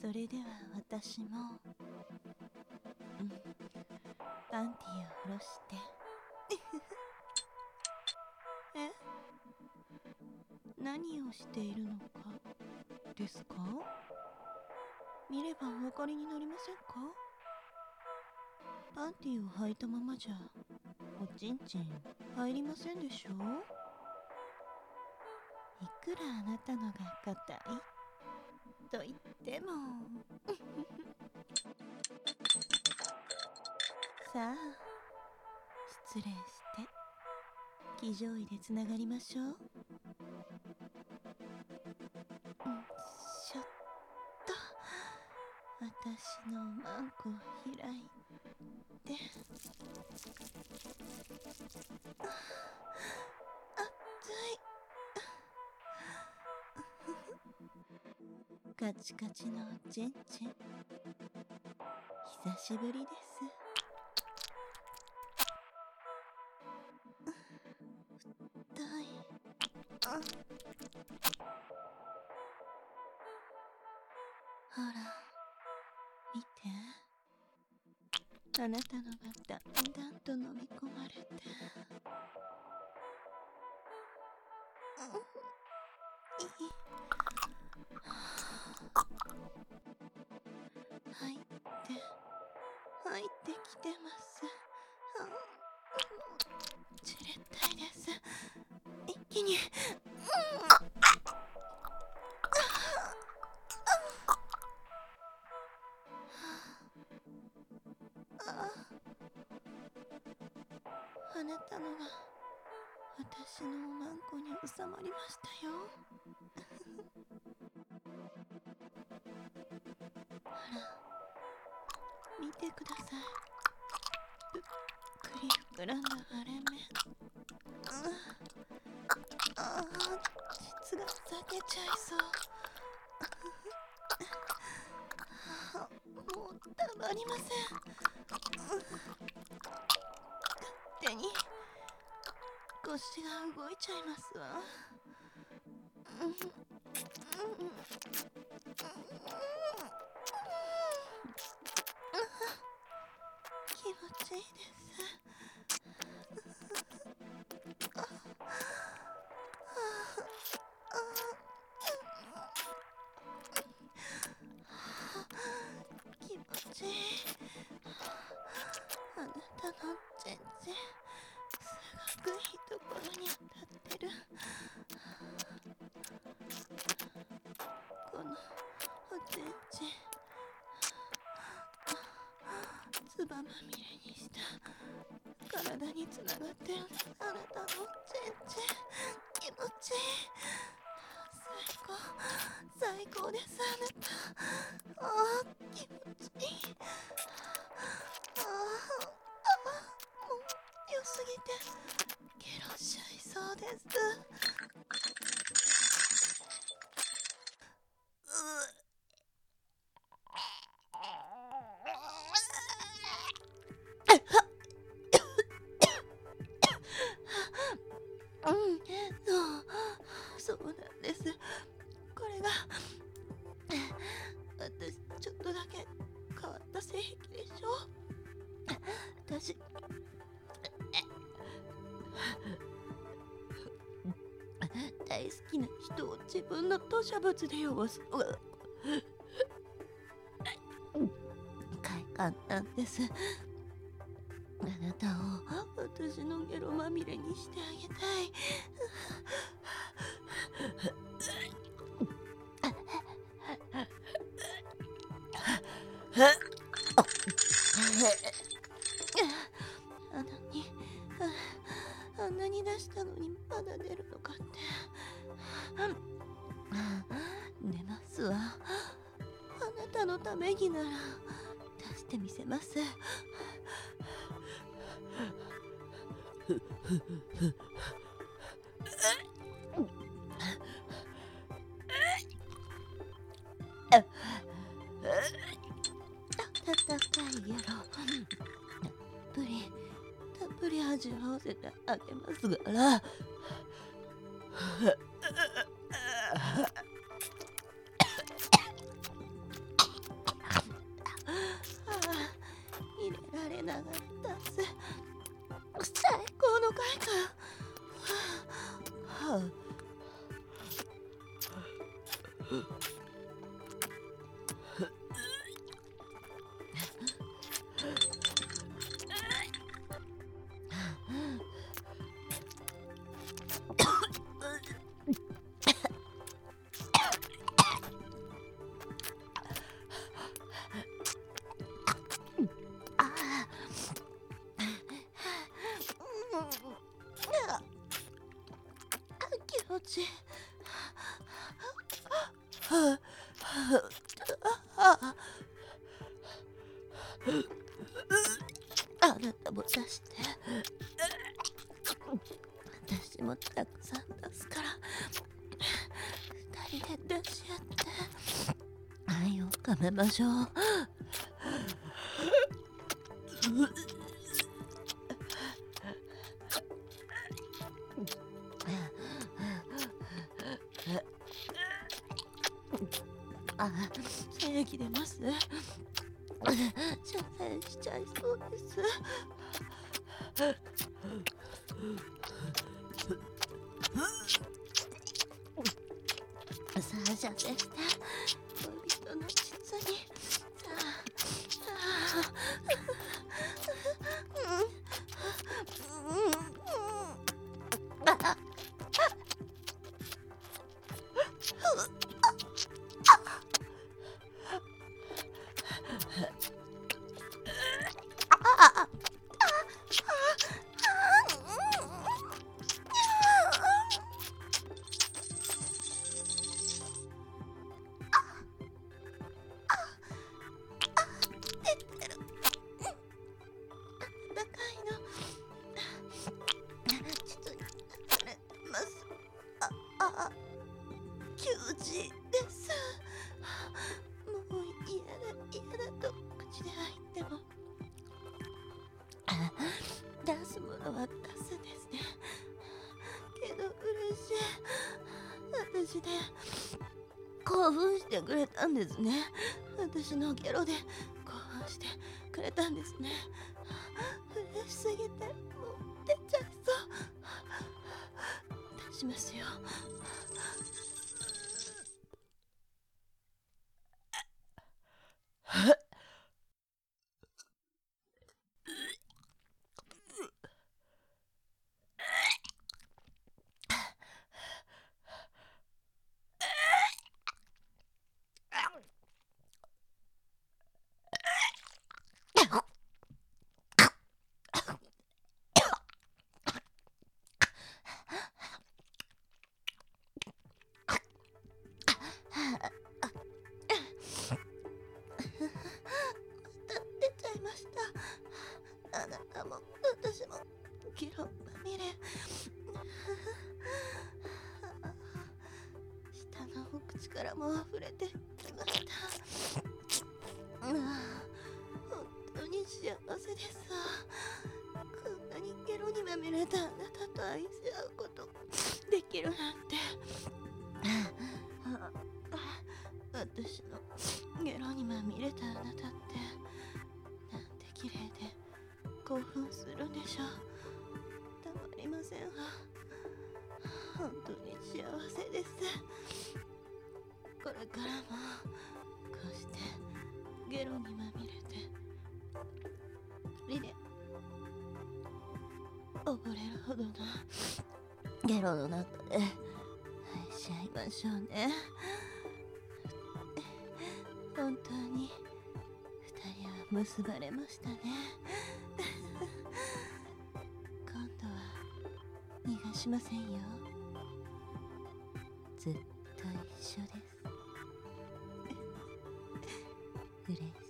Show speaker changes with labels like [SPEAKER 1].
[SPEAKER 1] それでは私も、パンティを下ろして何をしているのかですか？見ればお分かりになりませんか？パンティを履いたままじゃおちんちん入りませんでしょう？いくらあなたのが硬いと言ってもさあ、失礼して騎乗位でつながりましょう。ちょっと私のマンコを開いて、カチカチのチンチン、久しぶりです。太い。ほら、見て。あなたのがだんだんと飲み込まれて。入ってきてます。じれったいです。一気に。あなたのが私のおまんこに収まりましたよ。ほら、見てください。ぷっくり膨らんだ割れ目。膣が裂けちゃいそう。もうたまりません。勝手に腰が動いちゃいますわ。気持ちいいです。気持ちいい。あなたの全然すごくいいところに当たってる。このおちんちん、つばまみれにした体につながってるあなたのおちんちん、気持ちいい。最高です。あなた気持ちいい。もう良すぎてゲロしちゃいそうです。そうなんです。これが私ちょっとだけ変わった性癖でしょ。私大好きな人を自分の吐砂物で汚すのが快感なんです。あなたを私のゲロまみれにしてあげたい。あんなに出したのにまだ出るのかって。出ますわ。あなたのためになら出してみせます。たかいゲロたっぷり味わわせてあげますから。 気持ちいい。はあ、あなたも出して。私もたくさん出すから、二人で出し合って愛を深めましょう。あ、正義出ます。謝罪しちゃいそうです。さあ、射精して恋人の膣に。さあ、あ、給仕です。もう嫌だと口で入っても出すものは出すんですね。けど嬉しい。私で興奮してくれたんですね。私のゲロで興奮してくれたんですね。嬉しすぎてもう出ちゃいそう。出しますよ。出ちゃいました。あなたも私もゲロまみれ。下のお口からも溢れてきました。本当に幸せです。こんなにゲロにまみれたあなたと愛し合うことできるなんて。私のゲロにまみれたあなたってなんて綺麗で興奮するんでしょう。たまりませんわ。本当に幸せです。これからもこうしてゲロにまみれてリレ溺れるほどのゲロの中で愛し合いましょうね。本当に二人は結ばれましたね。今度は逃がしませんよ。ずっと一緒です。嬉しい。